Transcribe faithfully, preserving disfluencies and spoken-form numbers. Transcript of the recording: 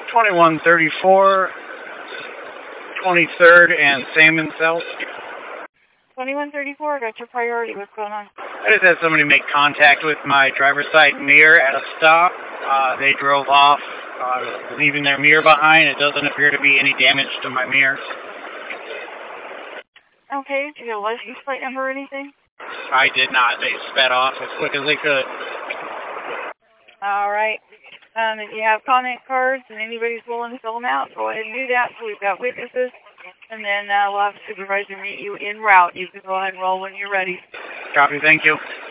twenty-one thirty-four, twenty-third and Salmon South. twenty-one thirty-four, got your priority. What's going on? I just had somebody make contact with my driver's side mirror at a stop. Uh, they drove off, uh, leaving their mirror behind. It doesn't appear to be any damage to my mirror. Okay, did you get a license plate number or anything? I did not. They sped off as quick as they could. All right. Um, if you have comment cards and anybody's willing to fill them out, go ahead and do that. So we've got witnesses, and then uh, we'll have a supervisor meet you en route. You can go ahead and roll when you're ready. Copy, thank you.